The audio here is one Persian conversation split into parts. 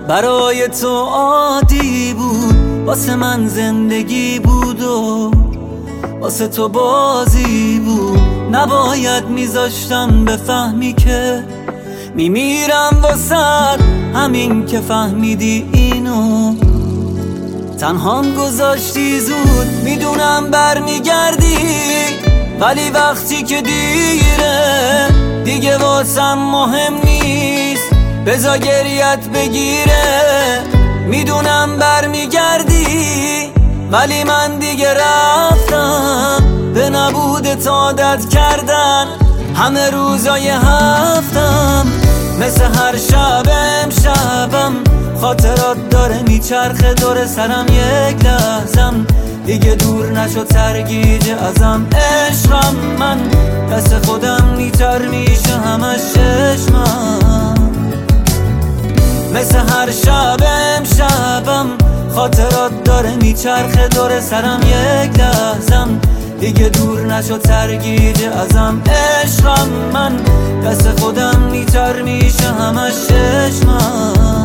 برای تو عادی بود، واسه من زندگی بود و واسه تو بازی بود. نباید میذاشتم بفهمی که میمیرم واسه همین که فهمیدی اینو. تنهام گذاشتی زود، میدونم برمیگردی، ولی وقتی که دیره دیگه واسم مهم نیست. بذار گریت بگیره، میدونم برمیگردی، ولی من دیگه رفتم. به نبودت عادت کردن همه روزای هفتم. مثل هر شب امشبم خاطرات داره میچرخه دور سرم، یک لحظم دیگه دور نشد سرگیجه ازم. عشقم من دست خودم نیتر میشه همش چشمم. مثل هر شب امشبم خاطرات داره میچرخه دور سرم، یک لحظم دیگه دور نشد سرگیجه ازم. عشقم من دست خودم نیتر میشه همش چشمم.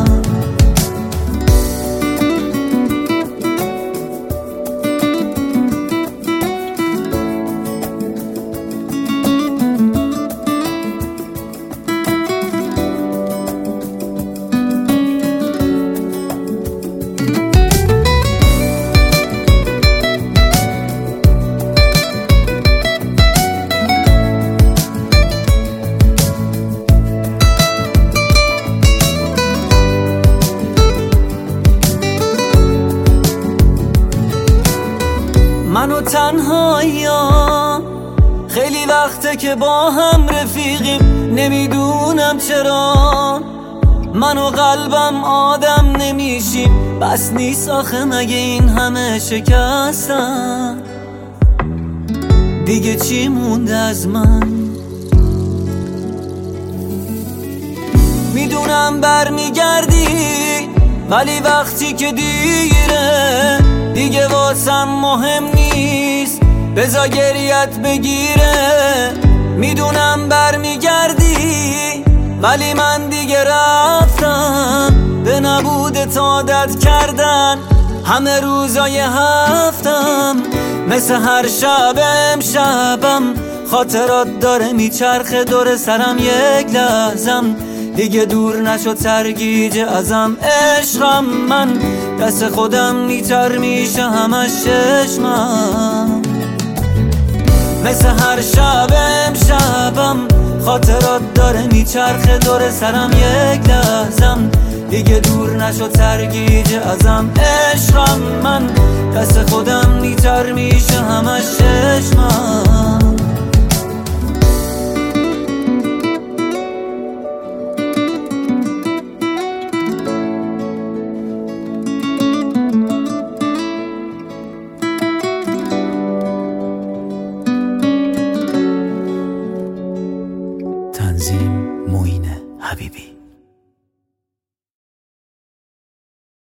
منو تنهاییم، خیلی وقته که با هم رفیقیم، نمیدونم چرا من و قلبم آدم نمیشیم. بس نیست آخه مگه این همه شکستم، دیگه چی مونده از من؟ میدونم برمیگردی، ولی وقتی که دیره دیگه واسم مهم نیست. بذار گریت بگیره، میدونم برمیگردی، ولی من دیگه رفتم. به نبودت عادت کردن همه روزای هفتم. مثل هر شب امشبم خاطرات داره میچرخه دور سرم، یک لحظم دیگه دور نشد سرگیجه ازم. عشقم من دست خودم نیتر میشه همش چشمم. مثل هر شب امشبم خاطرات داره میچرخه دور سرم، یک لحظم دیگه دور نشد سرگیجه ازم. عشقم من دست خودم نیتر میشه